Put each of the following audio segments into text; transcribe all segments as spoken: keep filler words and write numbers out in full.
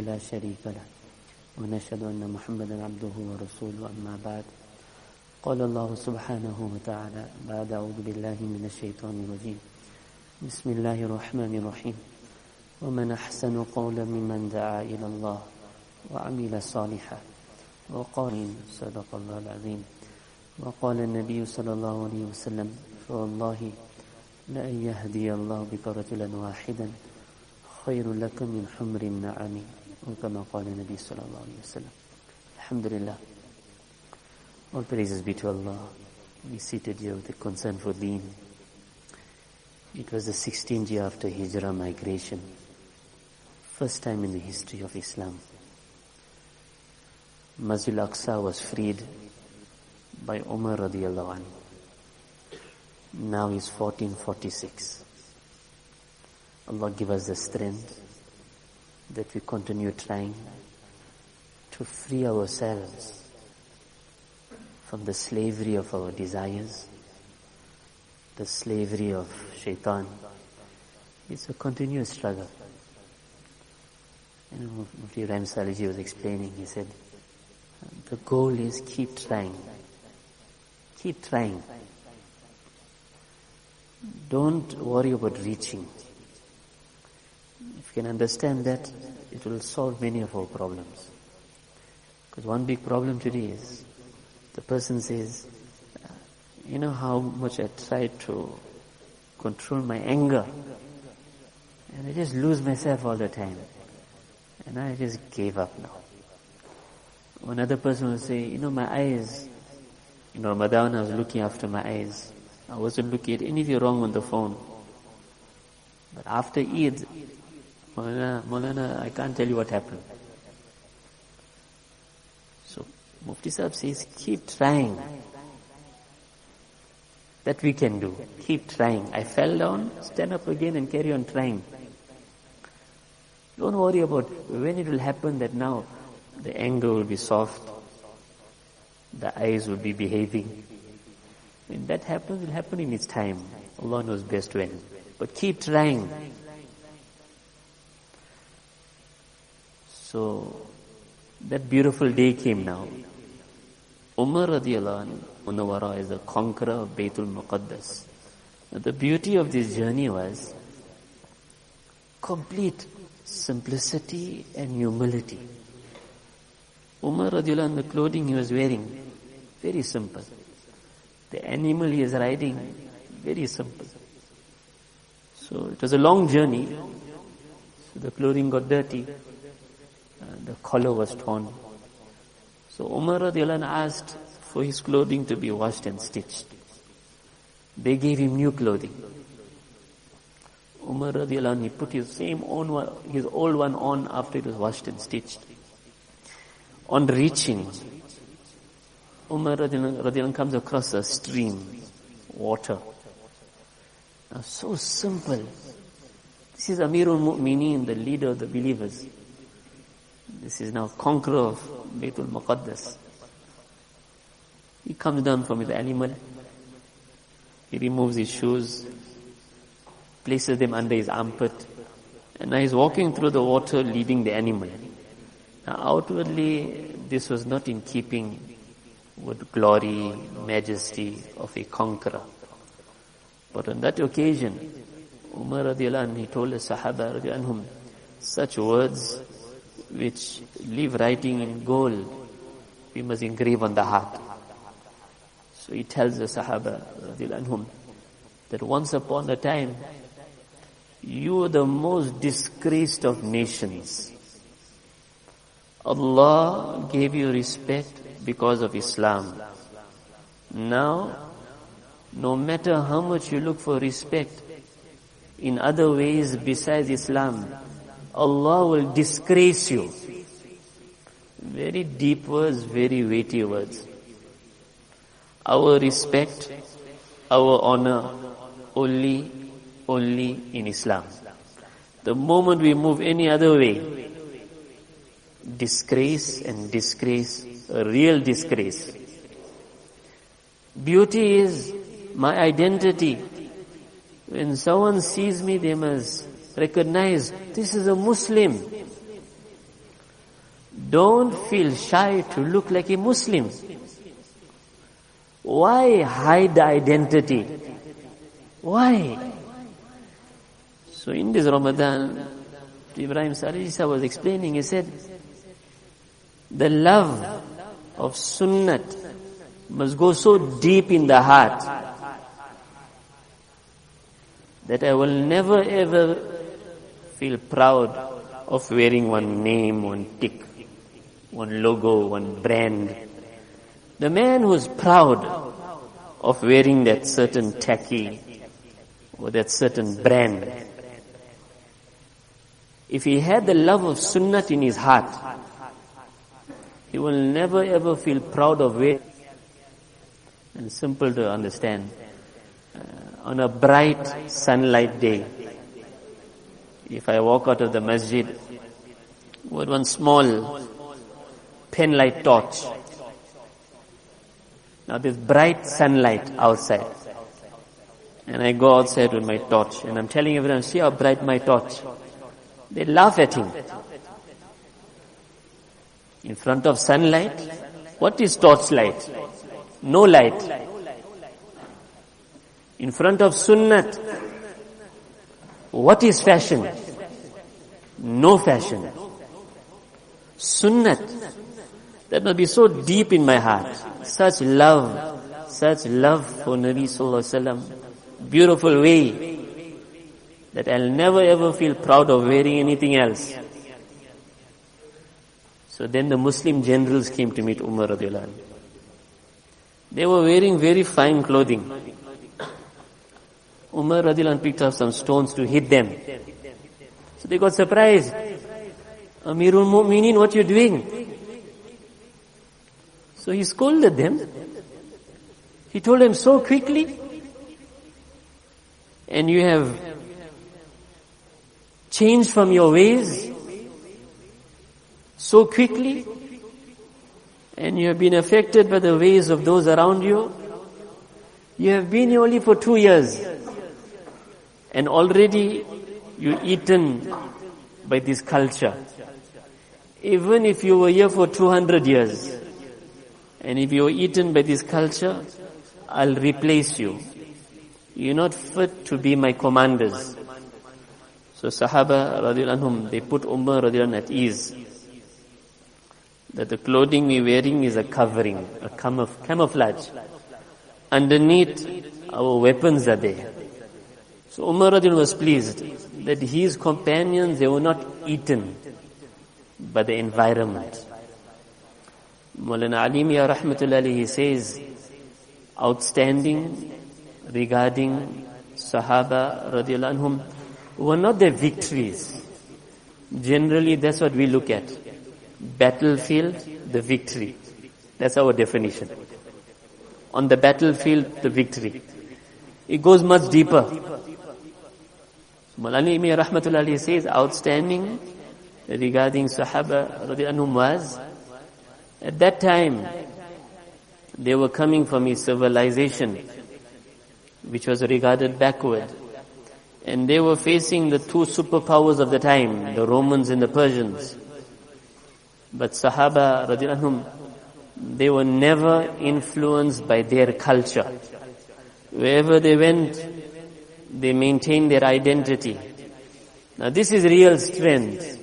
لا شريك له ونشهد أن محمدا عبده ورسوله أما بعد قال الله سبحانه وتعالى بعد أعوذ بالله من الشيطان الرجيم بسم الله الرحمن الرحيم ومن أحسن قولا ممن دعا إلى الله وعمل صالحا وقال صدق الله العظيم وقال النبي صلى الله عليه وسلم فوالله لأن يهدي الله بك رجلا واحدا خير لك من حمر النعم وكما قال النبي صلى الله عليه وسلم. Alhamdulillah, all praises be to Allah. We seated here with a concern for deen. It was the sixteenth year after Hijrah migration, first time in the history of Islam. Masjid al-Aqsa was freed by Umar radiallahu anhu. Now is fourteen forty-six. Allah give us the strength that we continue trying to free ourselves from the slavery of our desires, the slavery of shaitan. It's a continuous struggle. You know, Mufti Ibrahim Saliji was explaining, he said, the goal is keep trying. Keep trying. Don't worry about reaching. If you can understand that, it will solve many of our problems. Because one big problem today is, the person says, you know how much I tried to control my anger, and I just lose myself all the time, and I just gave up now. Another person will say, you know, my eyes, in Ramadan I was looking after my eyes. I wasn't looking at anything wrong on the phone. But after Eid, Maulana, Maulana, I can't tell you what happened. So, Mufti Sahib says, keep trying. That we can do. Keep trying. I fell down, stand up again and carry on trying. Don't worry about when it will happen that now the anger will be soft, the eyes will be behaving. When that happens, it will happen in its time. Allah knows best when. But keep trying. So, that beautiful day came now. Umar radiallahu anhu, Munawwara, is the conqueror of Baytul Muqaddas. Now, the beauty of this journey was complete simplicity and humility. Umar radiallahu anhu, the clothing he was wearing, very simple. The animal he is riding, very simple. So it was a long journey. So the clothing got dirty. And the collar was torn. So Umar radiallahu anhu asked for his clothing to be washed and stitched. They gave him new clothing. Umar radiallahu anhu, he put his same own one, his old one on after it was washed and stitched. On reaching, Umar radiallahu anhu comes across a stream, water. Now, so simple. This is Amirul Mu'mineen, the leader of the believers. This is now conqueror of Baytul Muqaddas. He comes down from his animal. He removes his shoes, places them under his armpit, and now he's walking through the water leading the animal. Now outwardly, this was not in keeping with glory, majesty of a conqueror. But on that occasion, Umar radiallahu anhu, he told the Sahaba radiallahu anhum such words which leave writing in gold, we must engrave on the heart. So he tells the Sahaba radiallahu anhum that once upon a time, you were the most disgraced of nations. Allah gave you respect because of Islam. Now, no matter how much you look for respect in other ways besides Islam, Allah will disgrace you. Very deep words, very weighty words. Our respect, our honor, only, only in Islam. The moment we move any other way, disgrace and disgrace, a real disgrace. Beauty is my identity. When someone sees me, they must recognize this is a Muslim. don't feel shy to look like a Muslim. Why hide the identity? Why? So in this Ramadan, Ibrahim Sariji was explaining, he said, the love of Sunnat must go so deep in the heart that I will never ever feel proud of wearing one name, one tick, one logo, one brand. The man who's proud of wearing that certain tacky or that certain brand, if he had the love of Sunnat in his heart, he will never ever feel proud of wearing. And simple to understand. Uh, on a bright sunlight day, if I walk out of the masjid with one small pen-light torch, now there's bright sunlight outside, and I go outside with my torch, and I'm telling everyone, see how bright my torch. They laugh at him. In front of sunlight, what is torchlight? No light. In front of Sunnat, what is fashion? No fashion. Sunnat, that must be so deep in my heart. Such love, such love for Nabi Sallallahu Alaihi Wasallam. Beautiful way that I'll never ever feel proud of wearing anything else. So then the Muslim generals came to meet Umar radiallahu anhu. They were wearing very fine clothing. Umar radiallahu anhu picked up some stones to hit them. So they got surprised. Amirul Mu'mineen, what you doing? So he scolded them. He told them, so quickly? And you have changed from your ways so quickly? And you have been affected by the ways of those around you? You have been here only for two years. And already you're eaten by this culture. Even if you were here for two hundred years, and if you were eaten by this culture, I'll replace you. You're not fit to be my commanders. So Sahaba radiallahu anhum, they put Umar radiallahu anhu at ease. That the clothing we're wearing is a covering, a camouf- camouflage. Underneath, our weapons are there. So Umar radiallahu anhu was pleased that his companions, they were not eaten by the environment. Maulana Ali Mian rahmatullahi alayhi says, outstanding regarding Sahaba radiallahu anhum were not their victories. Generally, that's what we look at. Battlefield, the victory. That's our definition. On the battlefield, the victory. It goes much deeper. Maulana Mian rahmatullahi alayhi says, outstanding regarding Sahaba radiallahu anhum was, at that time, they were coming from a civilization which was regarded backward. And they were facing the two superpowers of the time, the Romans and the Persians. But Sahaba radiallahu anhum, they were never influenced by their culture. Wherever they went, they maintained their identity. Now this is real strength.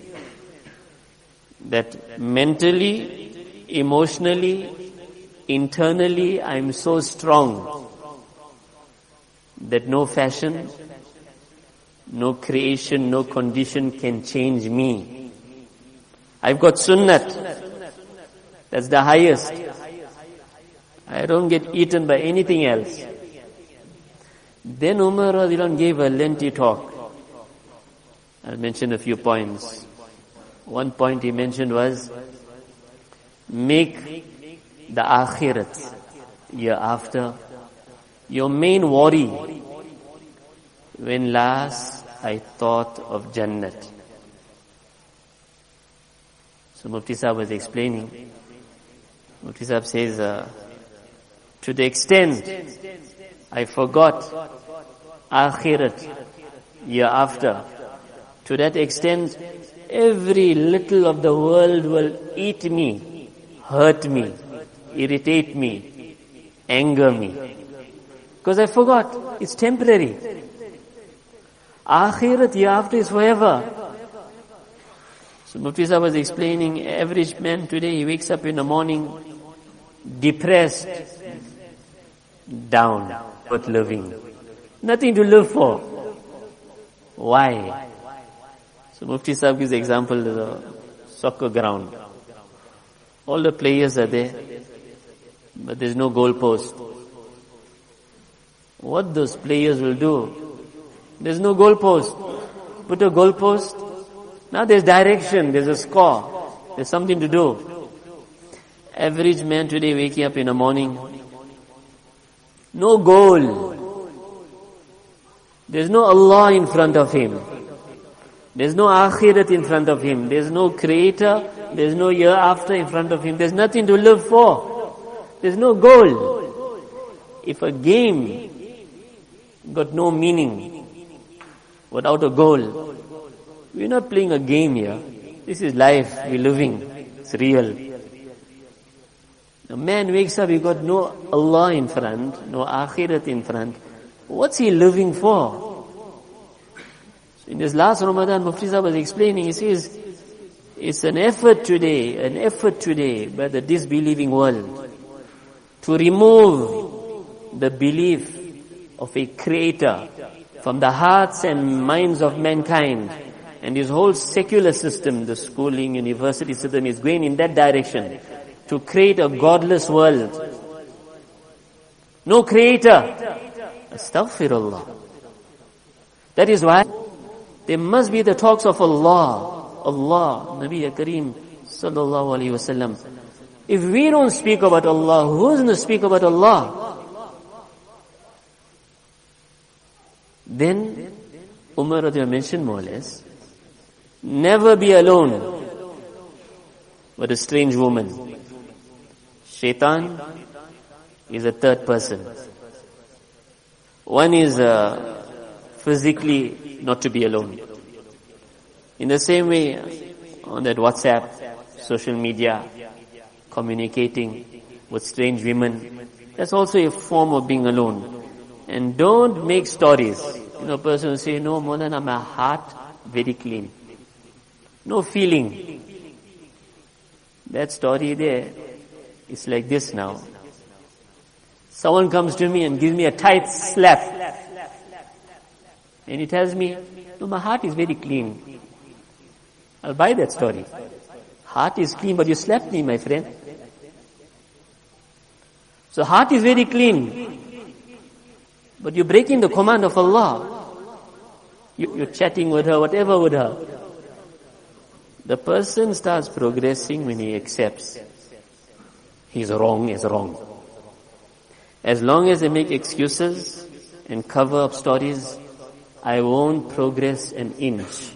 That mentally, emotionally, internally, I'm so strong that no fashion, no creation, no condition can change me. I've got Sunnat. That's the highest. I don't get eaten by anything else. Then Umar radiallahu anhu gave a lengthy talk. I'll mention a few points. One point he mentioned was, make the akhirat, year after, your main worry. When last I thought of Jannat. So Mufti Sahib was explaining. Mufti Sahib says, uh, to the extent I forgot akhirat, year after, To that extent, every little of the world will eat me, hurt me, irritate me, anger me. Because I forgot, it's temporary. Akhirat hereafter is forever. So Mufti Sahib was explaining, average man today, he wakes up in the morning, depressed, down, not living. Nothing to live for. Why? So Mufti Sahib gives the example of the soccer ground. All the players are there, but there's no goal post. What those players will do? There's no goal post. Put a goal post. Now there's direction, there's a score, there's something to do. Average man today waking up in the morning, no goal. There's no Allah in front of him. There's no akhirat in front of him. There's no creator, there's no year after in front of him. There's nothing to live for. There's no goal. If a game got no meaning without a goal, we're not playing a game here. This is life, we're living. It's real. A man wakes up, he got no Allah in front, no akhirat in front. What's he living for? So in this last Ramadan, Mufti Sahib was explaining, he says, it's an effort today, an effort today by the disbelieving world to remove the belief of a creator from the hearts and minds of mankind. And this whole secular system, the schooling, university system is going in that direction to create a godless world. No creator. Astaghfirullah. That is why there must be the talks of Allah. Allah, Nabi Kareem sallallahu alayhi wasallam. If we don't speak about Allah, who's going to speak about Allah? Then, Umar Radiyallahu mentioned more or less, never be alone with a strange woman. Shaitan is a third person. One is uh, physically not to be alone. In the same way, on that WhatsApp, social media, communicating with strange women, that's also a form of being alone. And don't make stories. You know, a person will say, no, Maulana, my heart very clean. No feeling. That story there is like this now. Someone comes to me and gives me a tight slap. And he tells me, no, my heart is very clean. I'll buy that story. Heart is clean, but you slapped me, my friend. So heart is very clean, but you're breaking the command of Allah. You, you're chatting with her, whatever with her. The person starts progressing when he accepts he's wrong is wrong. As long as they make excuses and cover up stories, I won't progress an inch.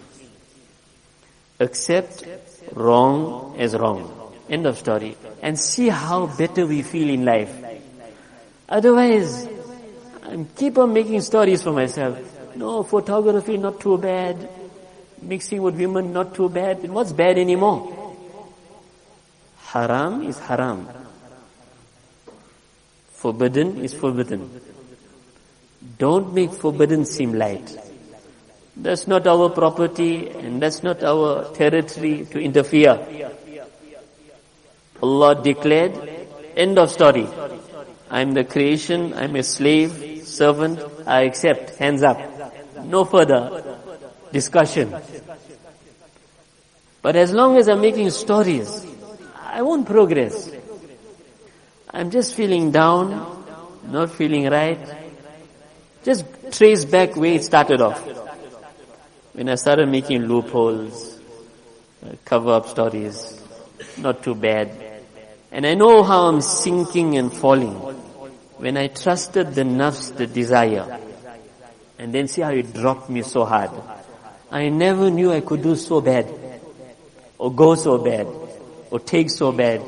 Accept wrong as wrong. End of story. And see how better we feel in life. Otherwise, I keep on making stories for myself. No, photography not too bad. Mixing with women not too bad. And what's bad anymore? Haram is haram. Forbidden is forbidden. Don't make forbidden seem light. That's not our property and that's not our territory to interfere. Allah declared, end of story. I'm the creation, I'm a slave, servant, I accept, hands up. No further discussion. But as long as I'm making stories, I won't progress. I'm just feeling down, not feeling right. Just trace back where it started off. When I started making loopholes, cover up stories, not too bad. And I know how I'm sinking and falling. When I trusted the nafs, the desire, and then see how it dropped me so hard. I never knew I could do so bad, or go so bad, or take so bad.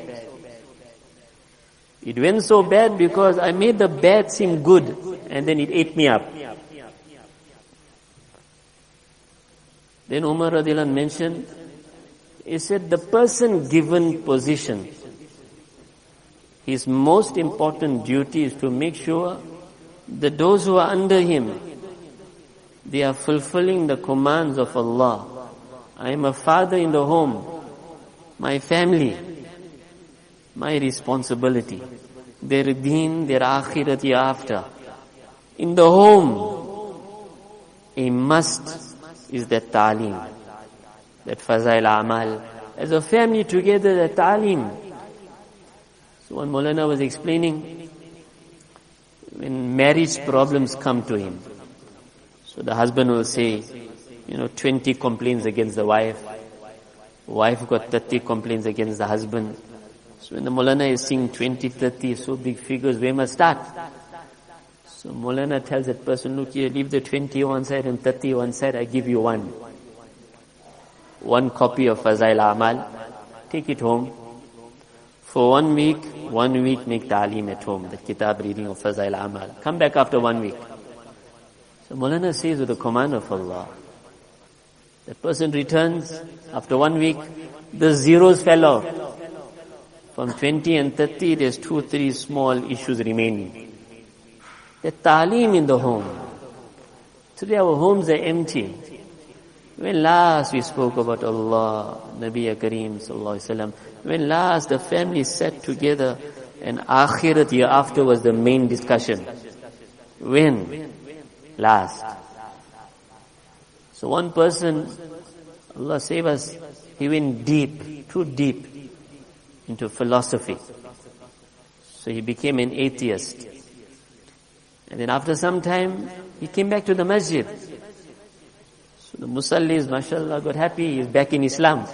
It went so bad because I made the bad seem good, and then it ate me up. Then Umar radiallahu anh mentioned, he said, the person given position, his most important duty is to make sure that those who are under him, they are fulfilling the commands of Allah. I am a father in the home, my family, my responsibility, their deen, their akhirat hereafter. In the home, a must is that ta'aleem, that fazail amal. As a family together, that ta'aleem. So when Maulana was explaining, when marriage problems come to him, so the husband will say, you know, twenty complaints against the wife, wife got thirty complaints against the husband. So when the Maulana is seeing twenty, thirty, so big figures, where must start? So Maulana tells that person, look here, leave the twenty one side and thirty one side, I give you one. One copy of Fazail Amal, take it home. For one week, one week make ta'aleem at home, the kitab reading of Fazail Amal. Come back after one week. So Maulana says with the command of Allah, that person returns, after one week, the zeros fell off. From twenty and thirty, there's two, three small issues remaining. The ta'aleem in the home. Today our homes are empty. When last we spoke about Allah, Nabi Kareem sallallahu alaihi wasallam, when last the family sat together and akhirat hereafter was the main discussion. When? Last. So one person, Allah save us, he went deep, too deep into philosophy. So he became an atheist. And then after some time, he came back to the masjid. So the musallis, mashallah, got happy, he's back in Islam.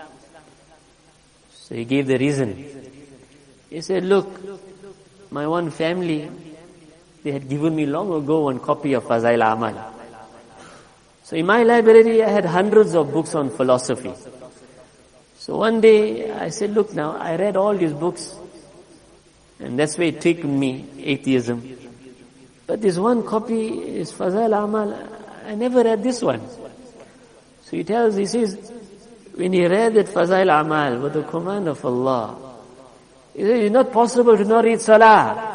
So he gave the reason. He said, look, my one family, they had given me long ago one copy of Fazail Amal. So in my library, I had hundreds of books on philosophy. So one day, I said, look now, I read all these books, and that's where it took me, atheism. But this one copy is Fazail Amal, I never read this one. So he tells, he says, when he read that Fazail Amal with the command of Allah, he says, it's not possible to not read Salah.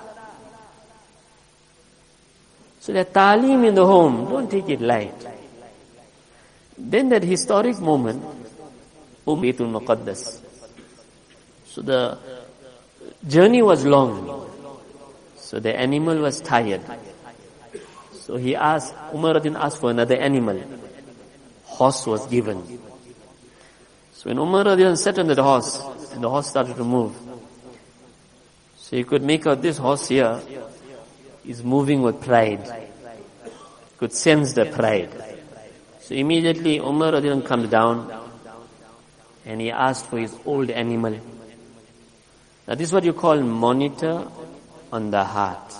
So that ta'aleem in the home, don't take it light. Then that historic moment, Baytul Muqaddas. So the journey was long. So the animal was tired. So he asked, Umar didn't ask for another animal. Horse was given. So when Umar sat on the horse, and the horse started to move, so you could make out this horse here is moving with pride. Could sense the pride. So immediately Umar radiallahu comes down and he asked for his old animal. Now this is what you call monitor on the heart.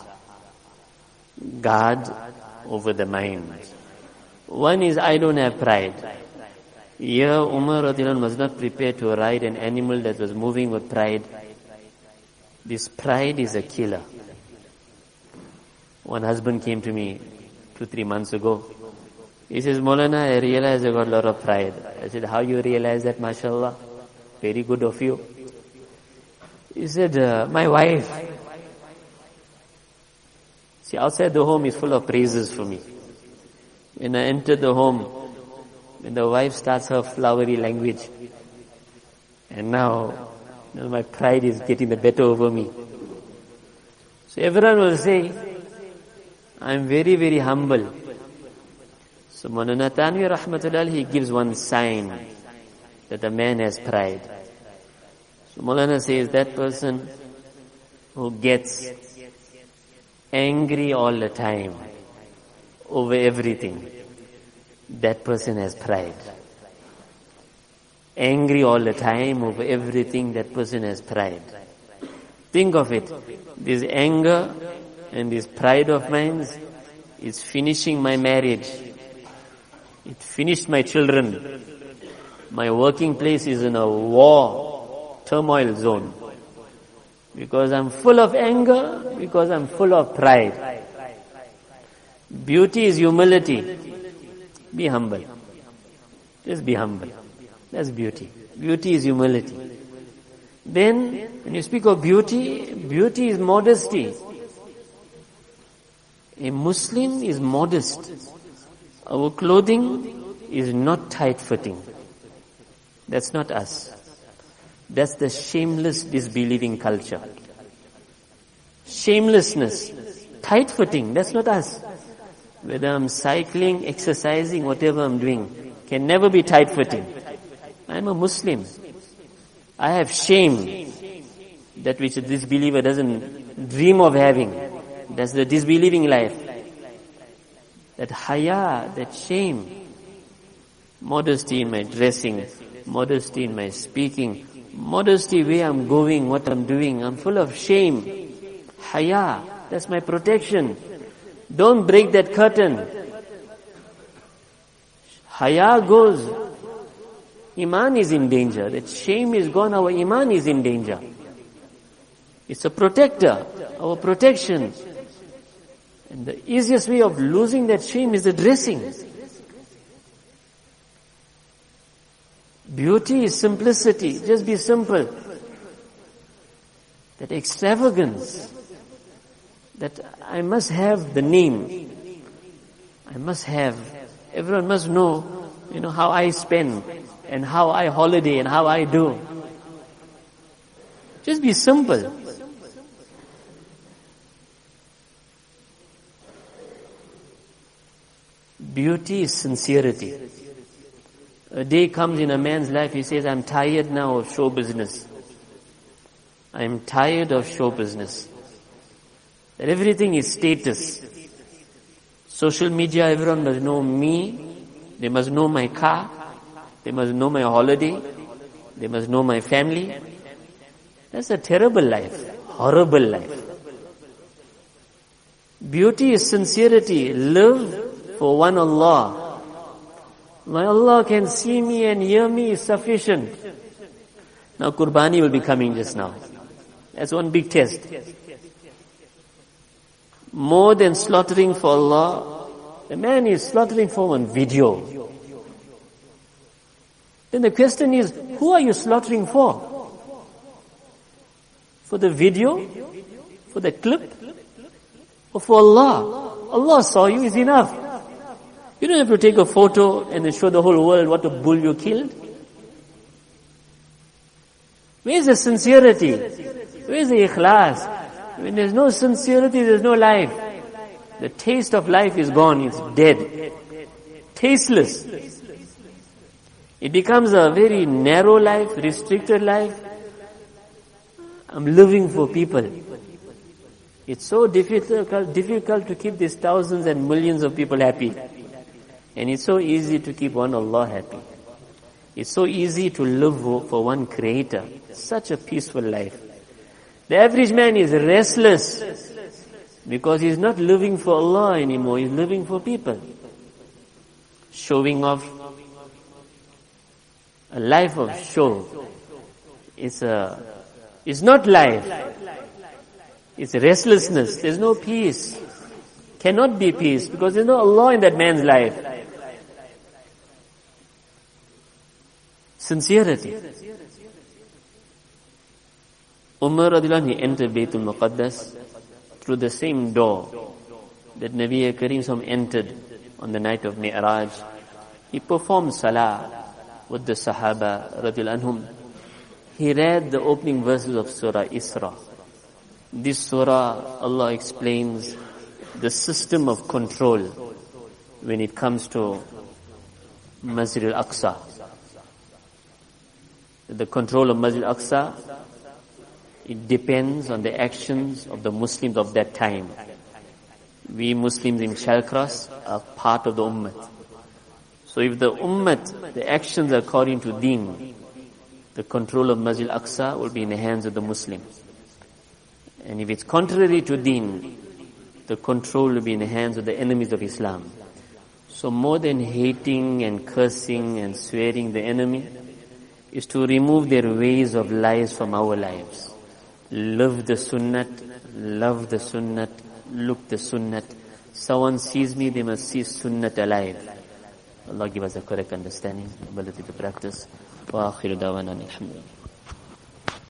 Guard over the mind. One is, I don't have pride. Here Umar radiallahu was not prepared to ride an animal that was moving with pride. This pride is a killer. One husband came to me two, three months ago. He says, Maulana, I realize I got a lot of pride. I said, how you realize that, mashallah? Very good of you. He said, uh, my wife. See, outside the home is full of praises for me. When I enter the home, when the wife starts her flowery language, and now, you know, my pride is getting the better over me. So everyone will say, I'm very, very humble. So Maulana Tanwi Rahmatullah, he gives one sign that a man has pride. So Maulana says that person who gets angry all the time over everything, that person has pride. Angry all the time over everything, that person has pride. Think of it. This anger and this pride of mine is finishing my marriage. It finished my children. My working place is in a war, turmoil zone. Because I'm full of anger, because I'm full of pride. Beauty is humility. Be humble. Just be humble. That's beauty. Beauty is humility. Then, when you speak of beauty, beauty is modesty. A Muslim is modest. Our clothing is not tight-fitting. That's not us. That's the shameless, disbelieving culture. Shamelessness, tight-fitting, that's not us. Whether I'm cycling, exercising, whatever I'm doing, can never be tight-fitting. I'm a Muslim. I have shame, that which a disbeliever doesn't dream of having. That's the disbelieving life. That haya, that shame. Modesty in my dressing, modesty in my speaking, modesty where I'm going, what I'm doing. I'm full of shame. Haya, that's my protection. Don't break that curtain. Haya goes. Iman is in danger. That shame is gone, our Iman is in danger. It's a protector, our protection. And the easiest way of losing that shame is the dressing. Beauty is simplicity. Just be simple. That extravagance. That I must have the name. I must have. Everyone must know, you know, how I spend and how I holiday and how I do. Just be simple. Beauty is sincerity. A day comes in a man's life, he says, I'm tired now of show business. I'm tired of show business. That everything is status. Social media, everyone must know me. They must know my car. They must know my holiday. They must know my family. That's a terrible life. Horrible life. Beauty is sincerity. Live for one Allah. My Allah can see me and hear me is sufficient. Now Qurbani will be coming just now. That's one big test. More than slaughtering for Allah, the man is slaughtering for one video. Then the question is, who are you slaughtering for? For the video? For the clip? Or for Allah? Allah saw you is enough. You don't have to take a photo and then show the whole world what a bull you killed. Where's the sincerity? Where's the ikhlas? When there's no sincerity, there's no life. The taste of life is gone, it's dead. Tasteless. It becomes a very narrow life, restricted life. I'm living for people. It's so difficult, difficult to keep these thousands and millions of people happy. And it's so easy to keep one Allah happy. It's so easy to live for one Creator. Such a peaceful life. The average man is restless because he's not living for Allah anymore. He's living for people. Showing off. A life of show. It's a, it's not life. It's restlessness. There's no peace. Cannot be peace because there's no Allah in that man's life. Sincerity. Umar radiallahu anhu, he entered Baytul Muqaddas through the same door that Nabi Kareem Sallam entered on the night of Mi'raj. He performed salah with the Sahaba radiallahu anhum. He read the opening verses of Surah Isra. This surah, Allah explains the system of control when it comes to Masjid al-Aqsa. The control of Masjid al-Aqsa, it depends on the actions of the Muslims of that time. We Muslims in Chalcross are part of the Ummah. So if the Ummah, the actions are according to Deen, the control of Masjid al-Aqsa will be in the hands of the Muslims. And if it's contrary to Deen, the control will be in the hands of the enemies of Islam. So more than hating and cursing and swearing the enemy, is to remove their ways of lives from our lives. Live the sunnat, love the sunnat, look the sunnat. Someone sees me, they must see sunnat alive. Allah give us a correct understanding, ability to practice. Wa akhiru dawana alhamdulillah.